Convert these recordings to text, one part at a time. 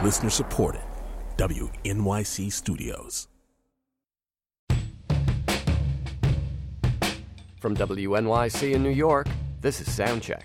Listener supported. WNYC Studios. From WNYC in New York, this is Soundcheck.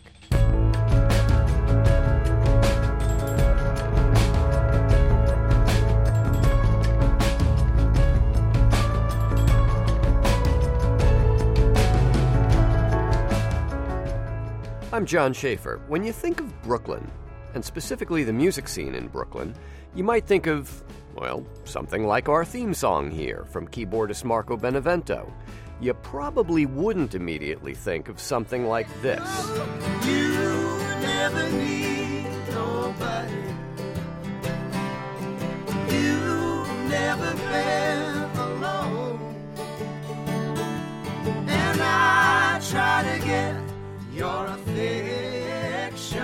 I'm John Schaefer. When you think of Brooklyn, and specifically the music scene in Brooklyn, you might think of, well, something like our theme song here from keyboardist Marco Benevento. You probably wouldn't immediately think of something like this. You never need nobody. You never been alone. And I try to get your affection,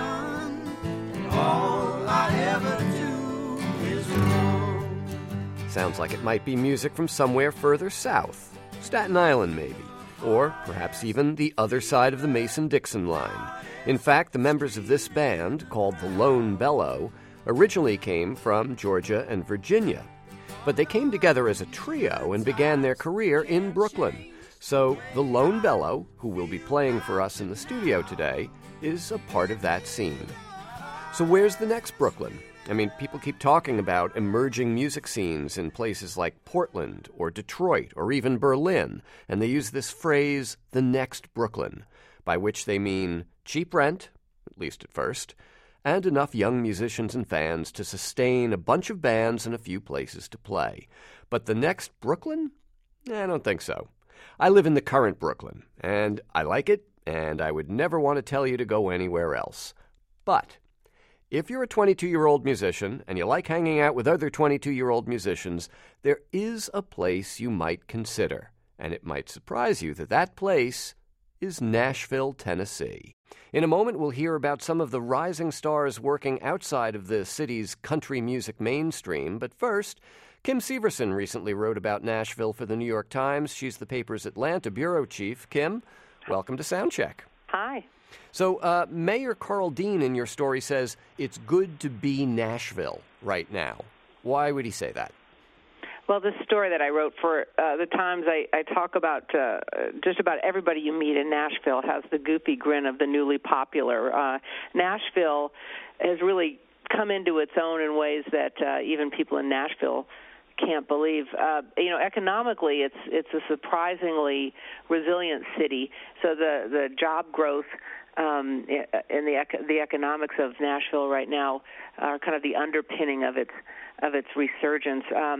and all I ever do is wrong. Sounds like it might be music from somewhere further south. Staten Island, maybe. Or perhaps even the other side of the Mason-Dixon line. In fact, the members of this band, called the Lone Bellow, originally came from Georgia and Virginia. But they came together as a trio and began their career in Brooklyn. So the Lone Bellow, who will be playing for us in the studio today, is a part of that scene. So where's the next Brooklyn? I mean, people keep talking about emerging music scenes in places like Portland or Detroit or even Berlin, and they use this phrase, the next Brooklyn, by which they mean cheap rent, at least at first, and enough young musicians and fans to sustain a bunch of bands and a few places to play. But the next Brooklyn? I don't think so. I live in the current Brooklyn, and I like it, and I would never want to tell you to go anywhere else. But if you're a 22-year-old musician and you like hanging out with other 22-year-old musicians, there is a place you might consider, and it might surprise you that that place is Nashville, Tennessee. In a moment, we'll hear about some of the rising stars working outside of the city's country music mainstream, but first, Kim Severson recently wrote about Nashville for the New York Times. She's the paper's Atlanta bureau chief. Kim, welcome to Soundcheck. Hi. So, Mayor Carl Dean in your story says it's good to be Nashville right now. Why would he say that? Well, this story that I wrote for the Times, I talk about just about everybody you meet in Nashville has the goofy grin of the newly popular. Nashville has really come into its own in ways that even people in Nashville can't believe. Economically, it's a surprisingly resilient city. So the job growth and the economics of Nashville right now are kind of the underpinning of its resurgence.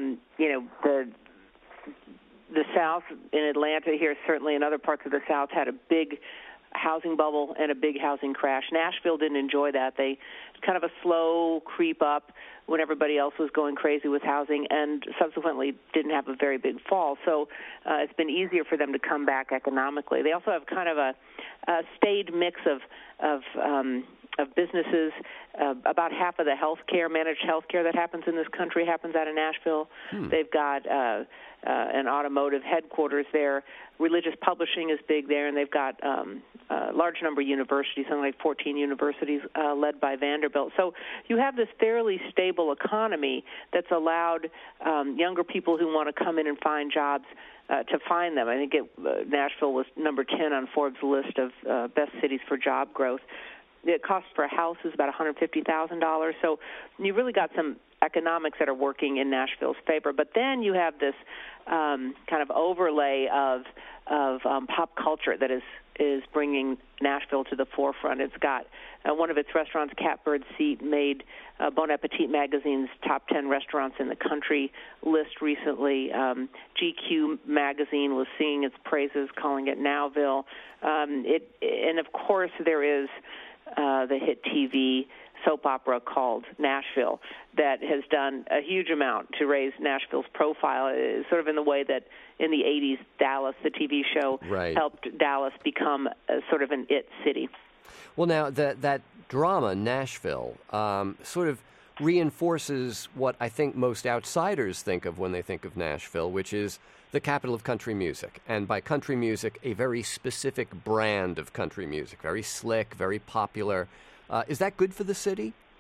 The South in Atlanta here, certainly in other parts of the South, had a big housing bubble and a big housing crash. Nashville didn't enjoy that. They kind of a slow creep up when everybody else was going crazy with housing, and subsequently didn't have a very big fall. So it's been easier for them to come back economically. They also have kind of a staid mix of businesses. About half of the managed healthcare that happens in this country happens out of Nashville. They've got an automotive headquarters there. Religious publishing is big there, and they've got a large number of universities, something like 14 universities led by Vanderbilt. So you have this fairly stable economy that's allowed younger people who want to come in and find jobs to find them. I think Nashville was number 10 on Forbes' list of best cities for job growth. The cost for a house is about $150,000. So you really got some economics that are working in Nashville's favor. But then you have this kind of overlay of pop culture that is bringing Nashville to the forefront. It's got one of its restaurants, Catbird Seat, made Bon Appetit magazine's top 10 restaurants in the country list recently. GQ magazine was singing its praises, calling it Nowville. And of course, there is the hit TV soap opera called Nashville that has done a huge amount to raise Nashville's profile, sort of in the way that in the 80s, Dallas, the TV show, helped Dallas become sort of an it city. Well, now, that drama, Nashville, sort of reinforces what I think most outsiders think of when they think of Nashville, which is the capital of country music. And by country music, a very specific brand of country music, very slick, very popular. Is that good for the city?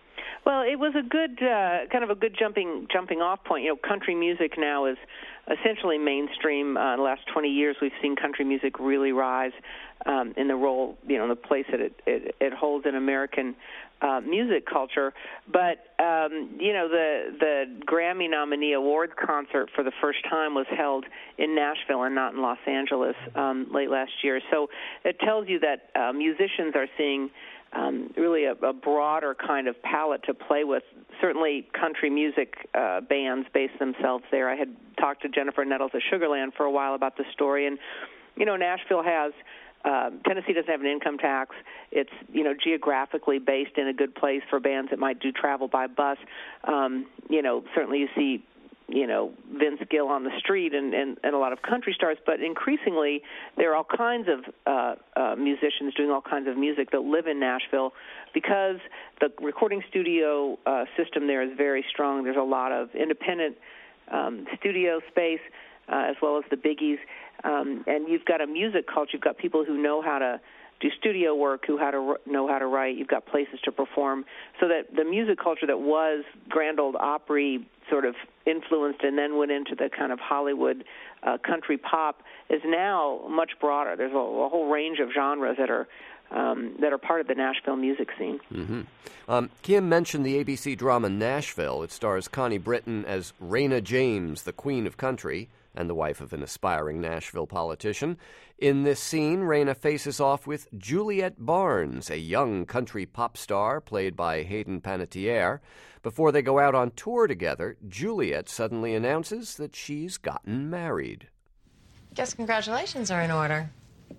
Well, it was a good kind of a good jumping off point. You know, country music now is essentially mainstream. In the last 20 years, we've seen country music really rise in the role, you know, the place that it holds in American music culture. But you know, the Grammy nominee awards concert for the first time was held in Nashville and not in Los Angeles late last year. So it tells you that musicians are seeing really a broader kind of palette to play with. Certainly country music bands base themselves there. I had talked to Jennifer Nettles at Sugarland for a while about the story, and, you know, Nashville has Tennessee doesn't have an income tax. It's, you know, geographically based in a good place for bands that might do travel by bus. You know, certainly you see, you know, Vince Gill on the street and a lot of country stars, but increasingly there are all kinds of musicians doing all kinds of music that live in Nashville because the recording studio system there is very strong. There's a lot of independent studio space as well as the biggies, and you've got a music culture. You've got people who know how to do studio work, who know how to write. You've got places to perform, so that the music culture that was Grand Ole Opry sort of influenced and then went into the kind of Hollywood country pop is now much broader. There's a whole range of genres that are part of the Nashville music scene. Mm-hmm. Kim mentioned the ABC drama Nashville. It stars Connie Britton as Raina James, the Queen of Country, and the wife of an aspiring Nashville politician. In this scene, Raina faces off with Juliet Barnes, a young country pop star played by Hayden Panettiere. Before they go out on tour together, Juliet suddenly announces that she's gotten married. Guess congratulations are in order.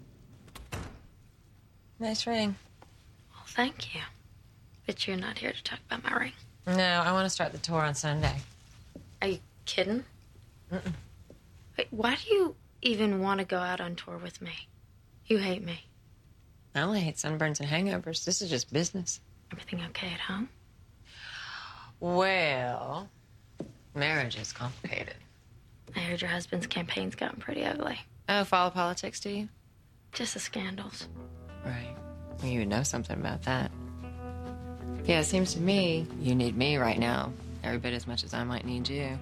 Nice ring. Well, thank you. But you're not here to talk about my ring. No, I want to start the tour on Sunday. Are you kidding? Mm-mm. Wait, why do you even want to go out on tour with me? You hate me. I only hate sunburns and hangovers. This is just business. Everything okay at home? Well, marriage is complicated. I heard your husband's campaign's gotten pretty ugly. Oh, follow politics, do you? Just the scandals. Right. Well, you would know something about that. Yeah, it seems to me you need me right now, every bit as much as I might need you.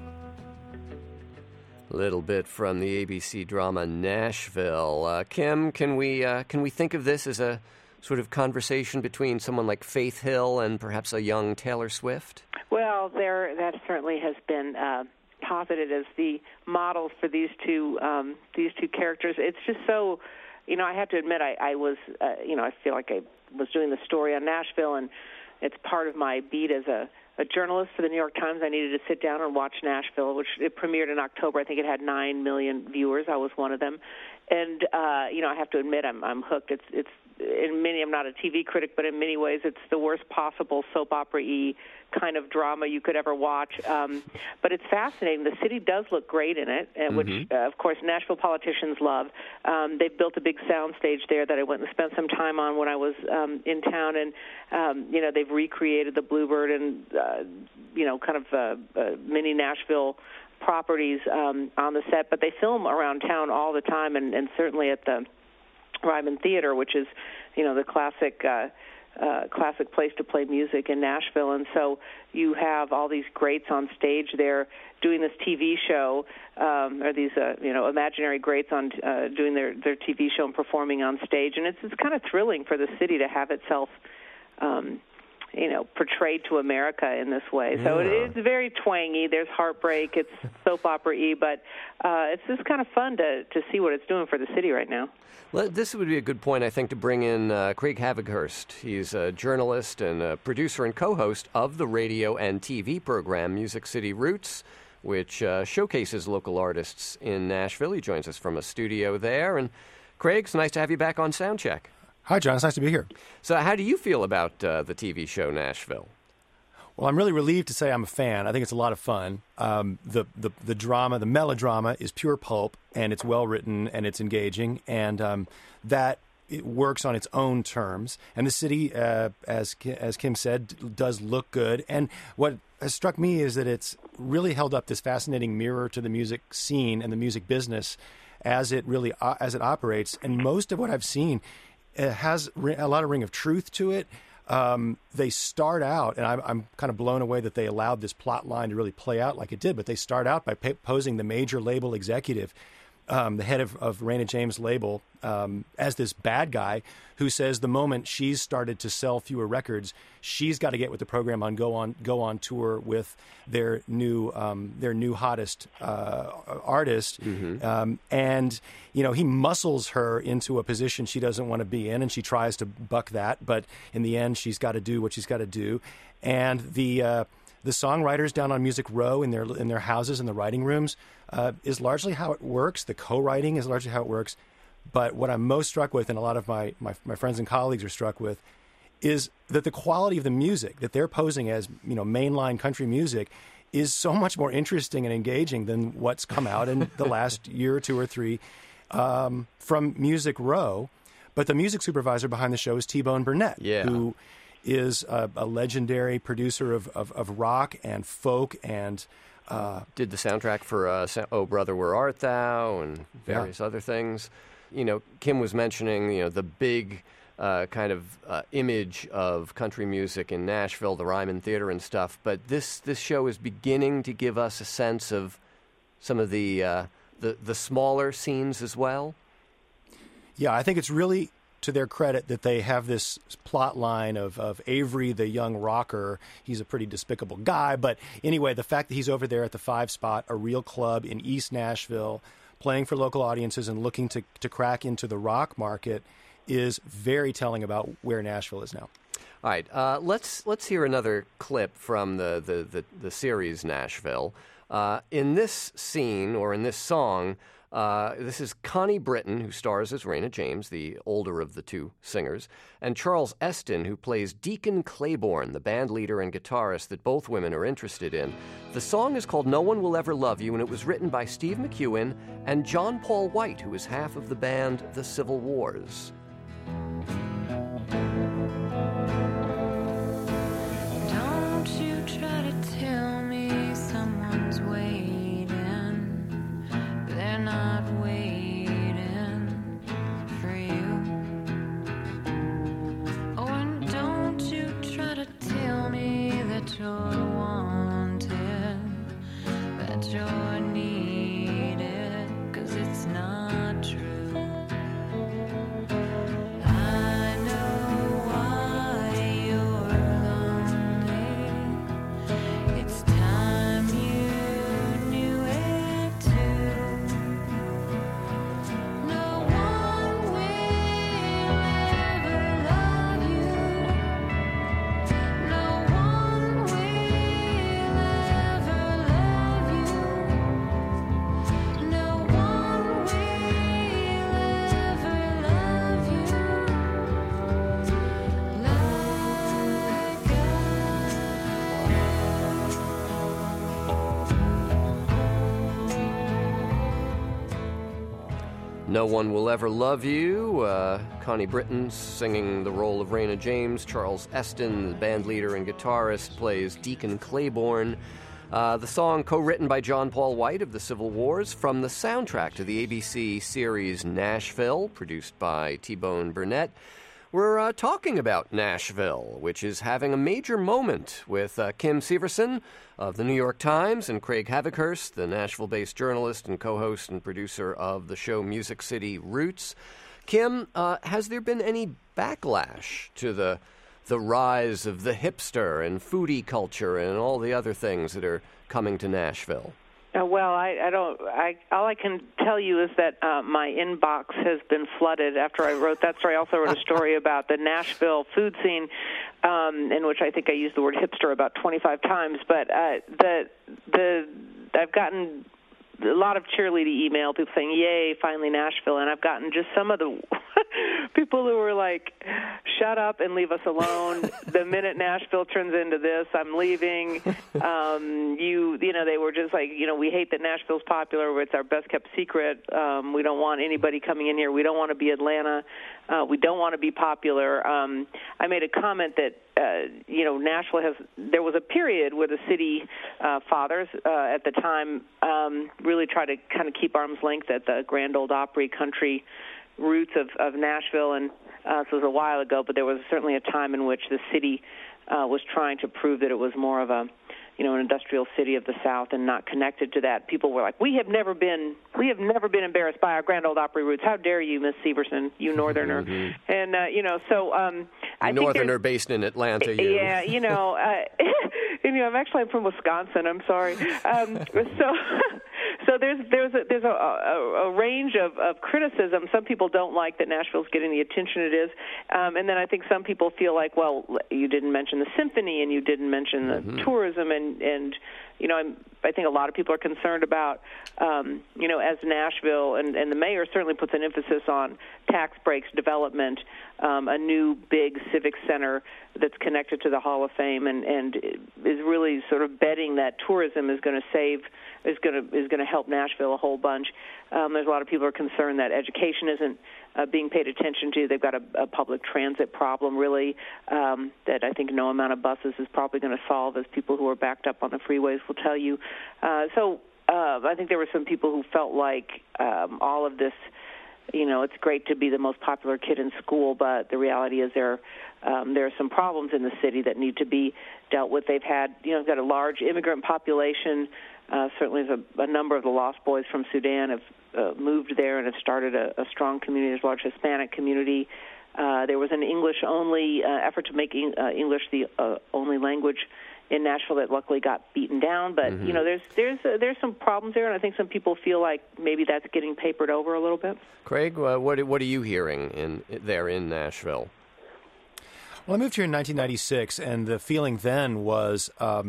A little bit from the ABC drama Nashville. Kim, can we think of this as a sort of conversation between someone like Faith Hill and perhaps a young Taylor Swift? Well, that certainly has been posited as the models for these two characters. It's just so, you know, I have to admit, I was, you know, I feel like I was doing the story on Nashville, and it's part of my beat as a journalist for the New York Times. I needed to sit down and watch Nashville, which it premiered in October. I think it had 9 million viewers. I was one of them, and you know, I have to admit, I'm hooked. It's in many. I'm not a TV critic, but in many ways, it's the worst possible soap opera-y kind of drama you could ever watch. But it's fascinating. The city does look great in it, which, of course, Nashville politicians love. They've built a big soundstage there that I went and spent some time on when I was in town, and you know, they've recreated the Bluebird and you know, kind of mini Nashville properties on the set. But they film around town all the time, and certainly at the Ryman Theater, which is, you know, the classic place to play music in Nashville. And so you have all these greats on stage there doing this TV show, or these, you know, imaginary greats on doing their TV show and performing on stage. And it's kind of thrilling for the city to have itself, you know, portrayed to America in this way. So it's very twangy. There's heartbreak. It's soap opera-y, but it's just kind of fun to see what it's doing for the city right now. Well, this would be a good point, I think, to bring in Craig Havighurst. He's a journalist and a producer and co-host of the radio and TV program Music City Roots, which showcases local artists in Nashville. He joins us from a studio there. And Craig, it's nice to have you back on Soundcheck. Hi, John. It's nice to be here. So how do you feel about the TV show Nashville? Well, I'm really relieved to say I'm a fan. I think it's a lot of fun. The drama, the melodrama is pure pulp, and it's well-written, and it's engaging, and that it works on its own terms. And the city, as Kim said, does look good. And what has struck me is that it's really held up this fascinating mirror to the music scene and the music business as it operates. And most of what I've seen has a lot of ring of truth to it. they start out, and I'm kind of blown away that they allowed this plot line to really play out like it did, but they start out by posing the major label executive, the head of Raina James' label, as this bad guy who says the moment she's started to sell fewer records, she's got to get with the program on go on tour with their new hottest artist, and he muscles her into a position she doesn't want to be in, and she tries to buck that, but in the end she's got to do what she's got to do, and the songwriters down on Music Row in their houses in the writing rooms is largely how it works. The co-writing is largely how it works. But what I'm most struck with, and a lot of my friends and colleagues are struck with, is that the quality of the music that they're posing as mainline country music is so much more interesting and engaging than what's come out in the last year or two or three from Music Row. But the music supervisor behind the show is T-Bone Burnett, who is a legendary producer of rock and folk and did the soundtrack for Oh Brother, Where Art Thou and various other things. Kim was mentioning the big kind of image of country music in Nashville, the Ryman Theater and stuff, but this show is beginning to give us a sense of some of the smaller scenes as well. Yeah, I think it's really to their credit that they have this plot line of Avery, the young rocker. He's a pretty despicable guy, but anyway, the fact that he's over there at the 5 Spot, a real club in East Nashville, playing for local audiences and looking to crack into the rock market is very telling about where Nashville is now. All right, let's hear another clip from the series Nashville. In this scene, or in this song, this is Connie Britton, who stars as Raina James, the older of the two singers, and Charles Eston, who plays Deacon Claiborne, the band leader and guitarist that both women are interested in. The song is called No One Will Ever Love You, and it was written by Steve McEwen and John Paul White, who is half of the band The Civil Wars. Don't you try to tell me someone's waiting. They're not waiting for you. Oh, and don't you try to tell me that you're wanted, that you're needed, 'cause it's not true. I know why you're lonely. It's time you knew it too. No one will ever love you. No one will ever love you. No one will ever love you like No One Will Ever Love You. Connie Britton singing the role of Raina James. Charles Eston, the band leader and guitarist, plays Deacon Claiborne. The song co-written by John Paul White of the Civil Wars from the soundtrack to the ABC series Nashville, produced by T-Bone Burnett. We're talking about Nashville, which is having a major moment with Kim Severson of the New York Times and Craig Havikhurst, the Nashville-based journalist and co-host and producer of the show Music City Roots. Kim, has there been any backlash to the rise of the hipster and foodie culture and all the other things that are coming to Nashville? Well, I don't. All I can tell you is that my inbox has been flooded after I wrote that story. I also wrote a story about the Nashville food scene, in which I think I used the word hipster about 25 times. But I've gotten a lot of cheerleading email, people saying, "Yay, finally Nashville," and I've gotten just some of the people who were like, "Shut up and leave us alone. The minute Nashville turns into this, I'm leaving." They were just like, we hate that Nashville's popular. It's our best kept secret. We don't want anybody coming in here. We don't want to be Atlanta. We don't want to be popular. I made a comment that, Nashville there was a period where the city fathers at the time really tried to kind of keep arm's length at the Grand Ole Opry country roots of Nashville, and So it was a while ago, but there was certainly a time in which the city was trying to prove that it was more of a, an industrial city of the South and not connected to that. People were like, we have never been embarrassed by our Grand Ole Opry roots. How dare you, Miss Severson, you Northerner? Mm-hmm. And so I think Northerner based in Atlanta. Yeah, I'm from Wisconsin. I'm sorry. So there's a range of criticism. Some people don't like that Nashville's getting the attention it is, and then I think some people feel like, well, you didn't mention the symphony and you didn't mention the tourism, and I think a lot of people are concerned about, as Nashville and the mayor certainly puts an emphasis on tax breaks, development, a new big civic center that's connected to the Hall of Fame, and is really sort of betting that tourism is going to help Nashville a whole bunch. There's a lot of people who are concerned that education isn't being paid attention to. They've got a public transit problem, really, that I think no amount of buses is probably going to solve, as people who are backed up on the freeways will tell you. So I think there were some people who felt like all of this, it's great to be the most popular kid in school, but the reality is there are some problems in the city that need to be dealt with. They've got a large immigrant population. Certainly a number of the Lost Boys from Sudan have moved there and have started a strong community. There's a large Hispanic community. There was an English-only effort to make English the only language in Nashville that luckily got beaten down. But there's some problems there, and I think some people feel like maybe that's getting papered over a little bit. Craig, what are you hearing in Nashville? Well, I moved here in 1996, and the feeling then was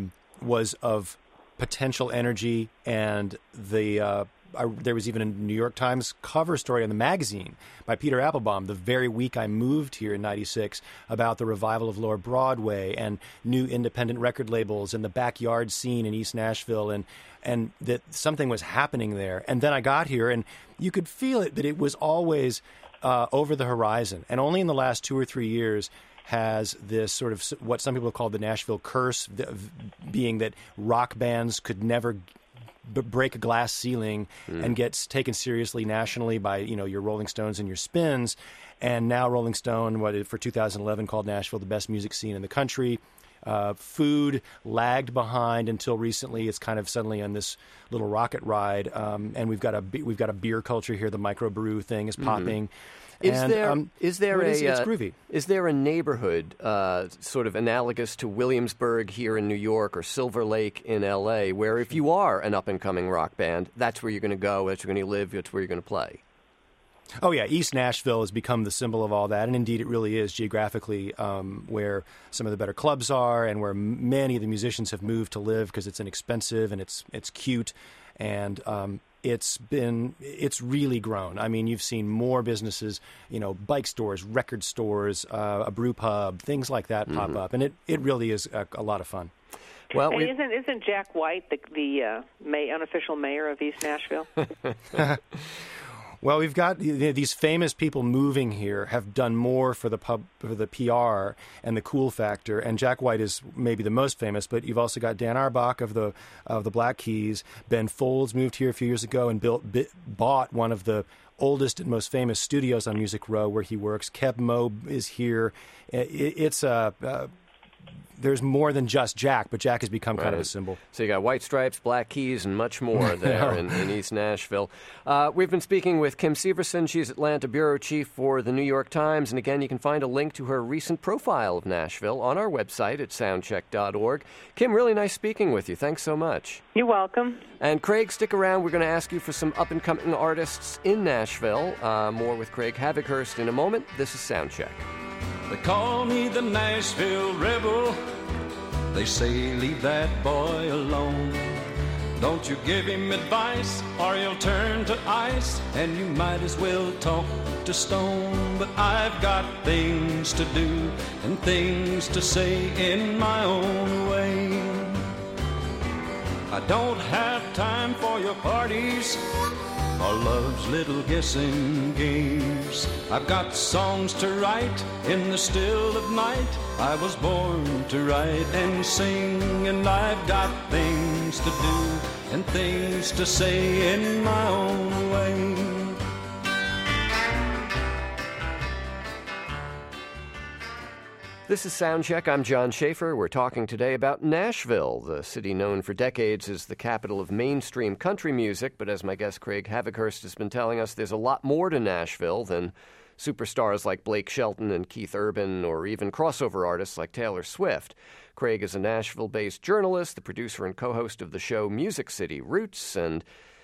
of potential energy, and there was even a New York Times cover story in the magazine by Peter Applebaum the very week I moved here in 96 about the revival of Lower Broadway and new independent record labels and the backyard scene in East Nashville, and that something was happening there. And then I got here, and you could feel it, that it was always over the horizon. And only in the last 2 or 3 years has this sort of what some people have called the Nashville curse, being that rock bands could never break a glass ceiling and gets taken seriously nationally by your Rolling Stones and your Spins. And now Rolling Stone, for 2011, called Nashville the best music scene in the country. Food lagged behind until recently. It's kind of suddenly on this little rocket ride, and we've got a beer culture here. The microbrew thing is popping. Is there it's groovy. Is there a neighborhood sort of analogous to Williamsburg here in New York or Silver Lake in L.A., where if you are an up-and-coming rock band, that's where you're going to go, that's where you're going to live, that's where you're going to play? Oh, yeah. East Nashville has become the symbol of all that, and indeed it really is geographically where some of the better clubs are and where many of the musicians have moved to live because it's inexpensive and it's cute, and it's really grown. I mean, you've seen more businesses, bike stores, record stores, a brew pub, things like that pop up, and it really is a lot of fun. Well, and isn't Jack White the unofficial mayor of East Nashville? Well, we've got these famous people moving here have done more for the PR and the cool factor, and Jack White is maybe the most famous. But you've also got Dan Auerbach of the Black Keys. Ben Folds moved here a few years ago and bought one of the oldest and most famous studios on Music Row where he works. Keb Mo is here. There's more than just Jack, but Jack has become kind of a symbol. So you got White Stripes, Black Keys, and much more there in East Nashville. We've been speaking with Kim Severson. She's Atlanta bureau chief for the New York Times. And again, you can find a link to her recent profile of Nashville on our website at soundcheck.org. Kim, really nice speaking with you. Thanks so much. You're welcome. And Craig, stick around. We're going to ask you for some up-and-coming artists in Nashville. More with Craig Havighurst in a moment. This is Soundcheck. They call me the Nashville Rebel. They say leave that boy alone. Don't you give him advice or he'll turn to ice, and you might as well talk to stone. But I've got things to do and things to say in my own way. I don't have time for your parties or love's little guessing games. I've got songs to write in the still of night. I was born to write and sing, and I've got things to do and things to say in my own way. This is Soundcheck. I'm John Schaefer. We're talking today about Nashville, the city known for decades as the capital of mainstream country music. But as my guest Craig Havikhurst has been telling us, there's a lot more to Nashville than superstars like Blake Shelton and Keith Urban, or even crossover artists like Taylor Swift. Craig is a Nashville-based journalist, the producer and co-host of the show Music City Roots. And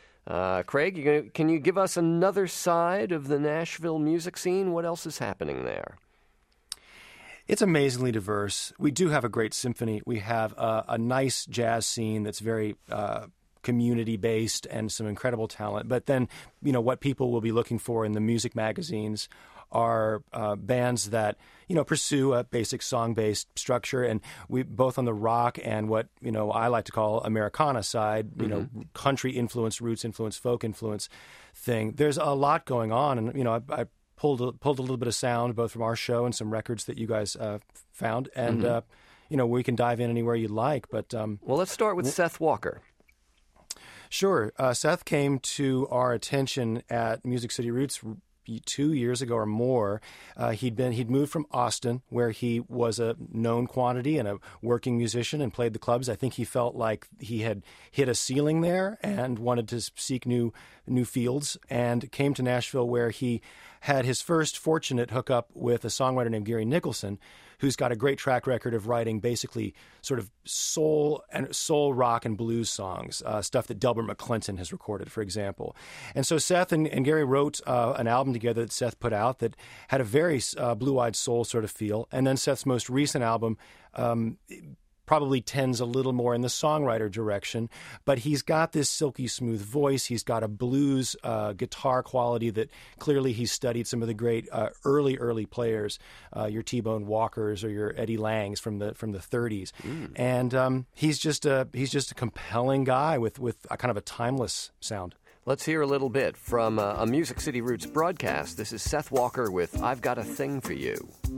Craig, can you give us another side of the Nashville music scene? What else is happening there? It's amazingly diverse. We do have a great symphony. We have a nice jazz scene that's very community-based and some incredible talent. But then, what people will be looking for in the music magazines are bands that, pursue a basic song-based structure. And we both on the rock and what, I like to call Americana side, country influence, roots influence, folk influence thing. There's a lot going on. And, I pulled a little bit of sound both from our show and some records that you guys found. And, we can dive in anywhere you'd like. But well, let's start with Seth Walker. Sure. Seth came to our attention at Music City Roots 2 years ago or more. He'd moved from Austin, where he was a known quantity and a working musician and played the clubs. I think he felt like he had hit a ceiling there and wanted to seek new fields, and came to Nashville, where he had his first fortunate hookup with a songwriter named Gary Nicholson, who's got a great track record of writing basically sort of soul rock and blues songs, stuff that Delbert McClinton has recorded, for example. And so Seth and Gary wrote an album together that Seth put out that had a very blue-eyed soul sort of feel. And then Seth's most recent album probably tends a little more in the songwriter direction, but he's got this silky smooth voice. He's got a blues guitar quality that clearly he's studied some of the great early players, your T-Bone Walkers or your Eddie Langs from the 30s. And he's just a compelling guy with a kind of a timeless sound. Let's hear a little bit from a Music City Roots broadcast. This is Seth Walker with I've Got a Thing for You.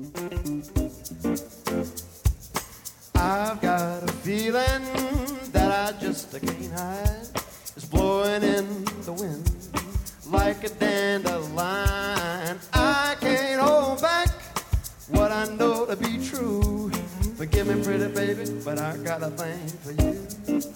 I've got a feeling that I just can't hide. It's blowing in the wind like a dandelion. I can't hold back what I know to be true. Forgive me, pretty baby, but I got a thing for you.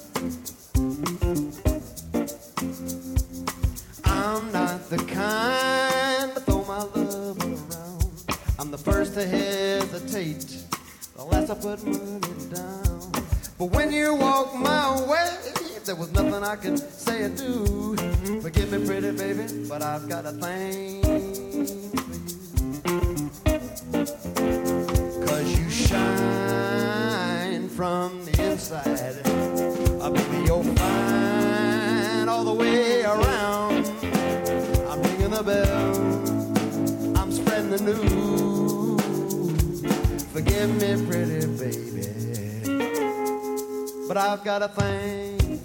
I'm not the kind to throw my love around. I'm the first to hesitate, the last I put money down. But when you walk my way, there was nothing I could say or do. Forgive me, pretty baby, but I've got a thing for you. 'Cause you shine from the inside. Baby, you're fine all the way around. I'm ringing the bell, I'm spreading the news. Forgive me, pretty baby, but I've got a thing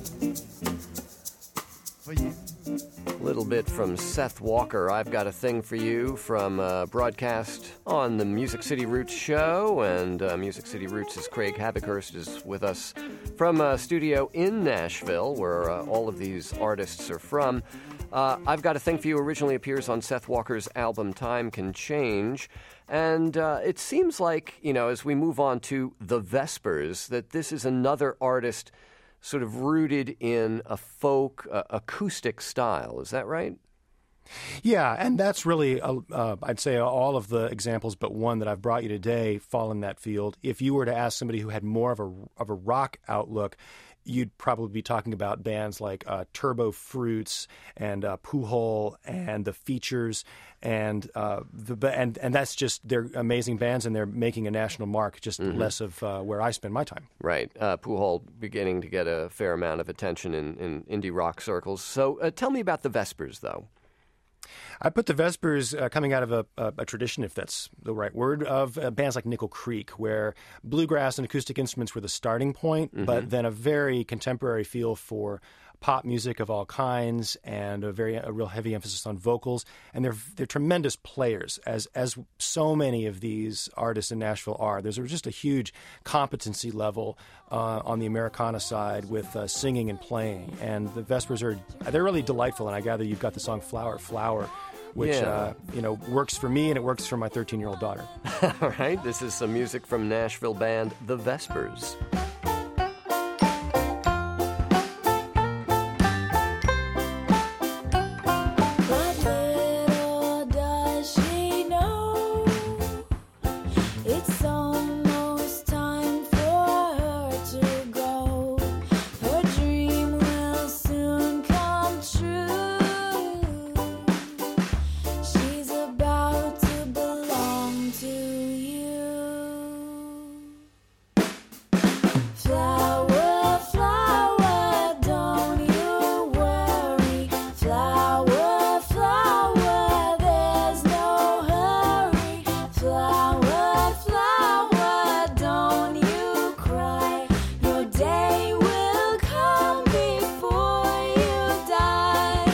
for you. A little bit from Seth Walker, I've Got a Thing for You, from broadcast on the Music City Roots show. And Music City Roots' Craig Havikhurst is with us from a studio in Nashville, where all of these artists are from. I've Got a Thing for You originally appears on Seth Walker's album Time Can Change. And it seems like, as we move on to The Vespers, that this is another artist sort of rooted in a folk acoustic style. Is that right? Yeah, and that's really, I'd say all of the examples but one that I've brought you today fall in that field. If you were to ask somebody who had more of a rock outlook, you'd probably be talking about bands like Turbo Fruits and Poohole and The Features, and that's just, they're amazing bands, and they're making a national mark, just less of where I spend my time. Right. Poohole beginning to get a fair amount of attention in indie rock circles. So tell me about The Vespers, though. I put the Vespers coming out of a tradition, if that's the right word, of bands like Nickel Creek, where bluegrass and acoustic instruments were the starting point, but then a very contemporary feel for pop music of all kinds, and a real heavy emphasis on vocals. And they're tremendous players, as so many of these artists in Nashville are. There's just a huge competency level on the Americana side with singing and playing. And the Vespers they're really delightful. And I gather you've got the song Flower, Flower, which Yeah. works for me and it works for my 13-year-old daughter. All right, this is some music from Nashville band The Vespers. But little does she know, it's almost time for her to go. Her dream will soon come true. She's about to belong to you. Flower, flower, don't you worry. Flower, flower, there's no hurry. Flower, flower, don't you cry. Your day will come before you die.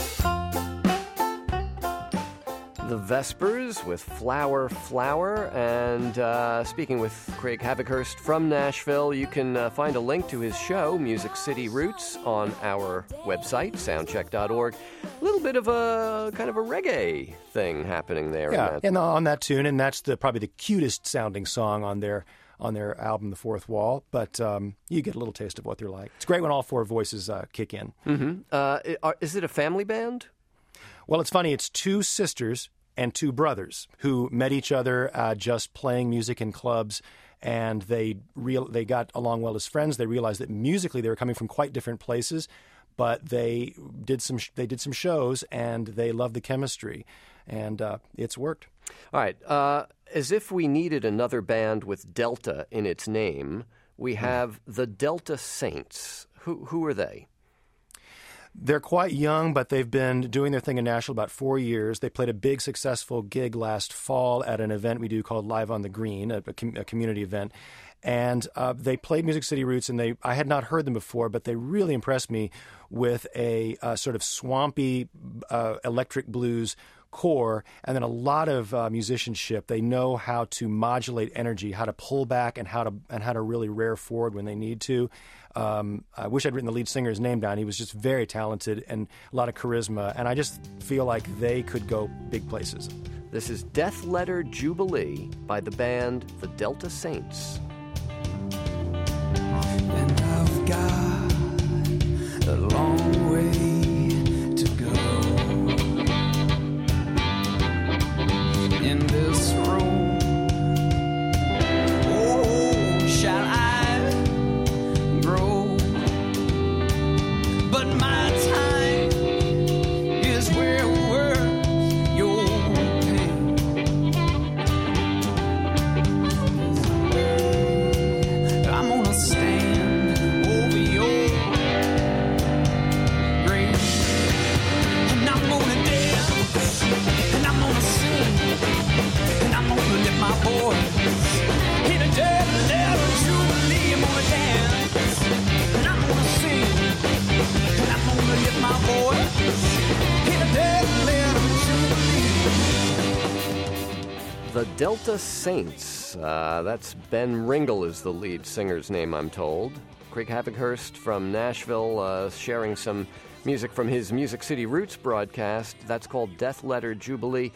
The Vespers with Flower, Flower. And speaking with Craig Havikhurst from Nashville, you can find a link to his show, Music City Roots, on our website, soundcheck.org. A little bit of a kind of a reggae thing happening there. Yeah, in that. and on that tune, and that's probably the cutest sounding song on their album, The Fourth Wall. But you get a little taste of what they're like. It's great when all four voices kick in. Is it a family band? Well, it's funny. It's two sisters and two brothers who met each other just playing music in clubs, and they got along well as friends. They realized that musically they were coming from quite different places, but they did some shows, and they loved the chemistry, and it's worked. All right. As if we needed another band with Delta in its name, we have the Delta Saints. Who are they? They're quite young, but they've been doing their thing in Nashville about 4 years. They played a big, successful gig last fall at an event we do called Live on the Green, a community event. And they played Music City Roots, and I had not heard them before, but they really impressed me with a sort of swampy electric blues core, and then a lot of musicianship. They know how to modulate energy, how to pull back, and how to really rear forward when they need to. I wish I'd written the lead singer's name down. He was just very talented and a lot of charisma, and I just feel like they could go big places. This is Death Letter Jubilee by the band The Delta Saints. And I've got a long way to go in this room. Oh, shall I grow? But my time is where worth your pain. I'm gonna stand over your grave, and I'm gonna dance, and I'm gonna sing, and I'm gonna lift my voice in a dead letter jubilee. I'm gonna dance, and I'm gonna sing, and I'm gonna lift my voice in a dead letter jubilee. The Delta Saints. That's Ben Ringle is the lead singer's name, I'm told. Craig Havikhurst from Nashville sharing some music from his Music City Roots broadcast. That's called Death Letter Jubilee.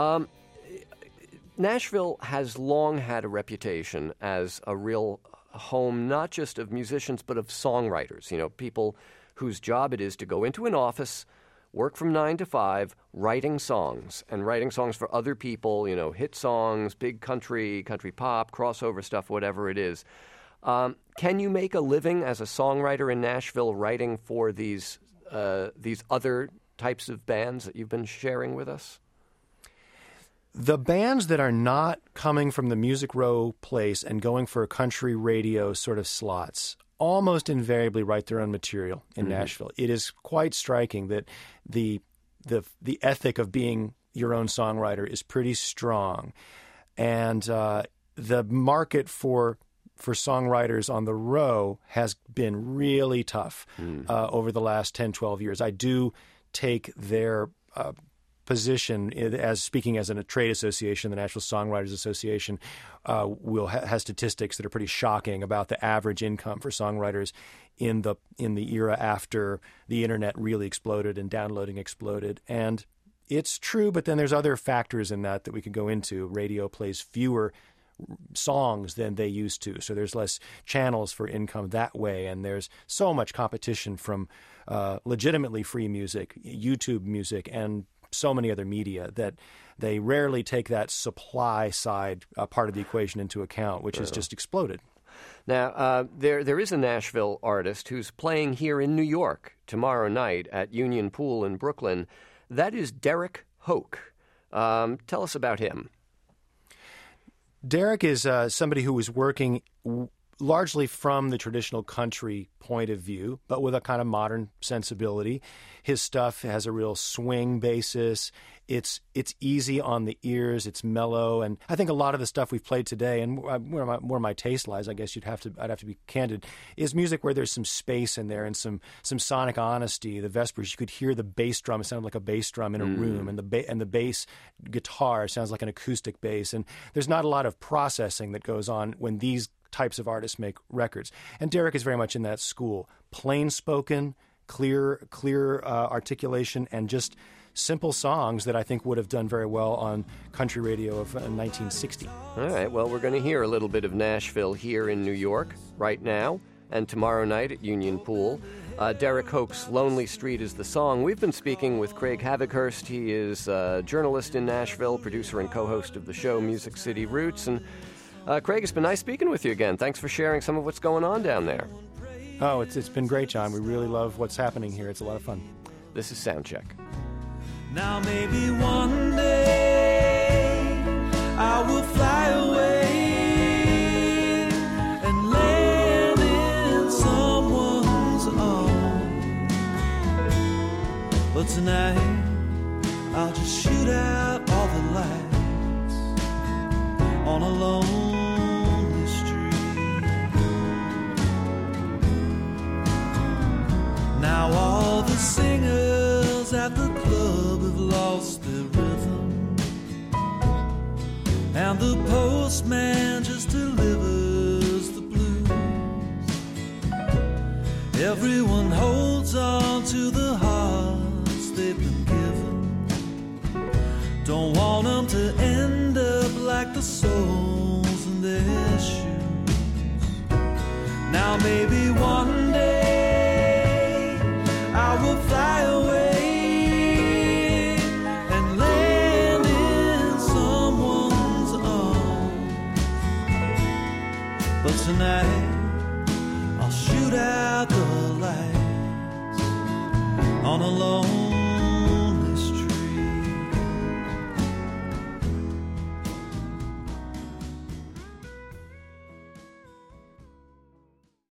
Nashville has long had a reputation as a real home not just of musicians but of songwriters, people whose job it is to go into an office, work from 9 to 5, writing songs for other people, hit songs, big country pop, crossover stuff, whatever it is. Can you make a living as a songwriter in Nashville writing for these other types of bands that you've been sharing with us? The bands that are not coming from the Music Row place and going for country radio sort of slots almost invariably write their own material in Nashville. It is quite striking that the ethic of being your own songwriter is pretty strong, and the market for songwriters on the row has been really tough over the last 10, 12 years. I do take their position as speaking as in a trade association. The Nashville Songwriters Association has statistics that are pretty shocking about the average income for songwriters in the era after the internet really exploded and downloading exploded. And it's true, but then there's other factors in that we could go into. Radio plays fewer songs than they used to, so there's less channels for income that way, and there's so much competition from legitimately free music, YouTube music, and so many other media that they rarely take that supply side part of the equation into account, which has just exploded. Now, there is a Nashville artist who's playing here in New York tomorrow night at Union Pool in Brooklyn. That is Derek Hoke. Tell us about him. Derek is somebody who was working largely from the traditional country point of view, but with a kind of modern sensibility. His stuff has a real swing basis. It's easy on the ears. It's mellow, and I think a lot of the stuff we've played today, and where my taste lies, I guess I'd have to be candid, is music where there's some space in there and some sonic honesty. The Vespers, you could hear the bass drum. It sounded like a bass drum in a room, and the bass guitar sounds like an acoustic bass. And there's not a lot of processing that goes on when these types of artists make records. And Derek is very much in that school. Plain spoken, clear articulation, and just simple songs that I think would have done very well on country radio of 1960. All right, well, we're going to hear a little bit of Nashville here in New York right now and tomorrow night at Union Pool. Derek Hoke's Lonely Street is the song. We've been speaking with Craig Havighurst. He is a journalist in Nashville, producer and co-host of the show Music City Roots. And Craig, it's been nice speaking with you again. Thanks for sharing some of what's going on down there. Oh, it's been great, John. We really love what's happening here. It's a lot of fun. This is Soundcheck. Now maybe one day I will fly away and land in someone's arms. But tonight I'll just shoot out all the lights on a lonely street. Now all the singers at the club have lost their rhythm, and the postman just delivers the blues. Everyone holds on to the hearts they've been given. Don't want them to end up like the soles in their shoes. Now maybe one day I will fly away and land in someone's arms. But tonight I'll shoot out the lights on a lone